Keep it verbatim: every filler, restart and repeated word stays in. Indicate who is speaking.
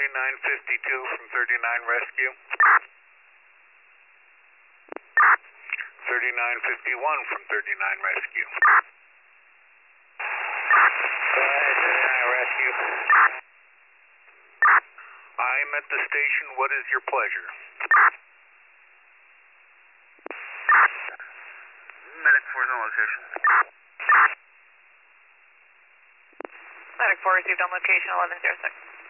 Speaker 1: thirty-nine fifty-two from thirty-nine Rescue. thirty-nine fifty-one from thirty-nine Rescue. Go ahead, thirty-nine Rescue. I'm at the station. What is your pleasure?
Speaker 2: Medic four is on location.
Speaker 3: Medic four received on location eleven zero six.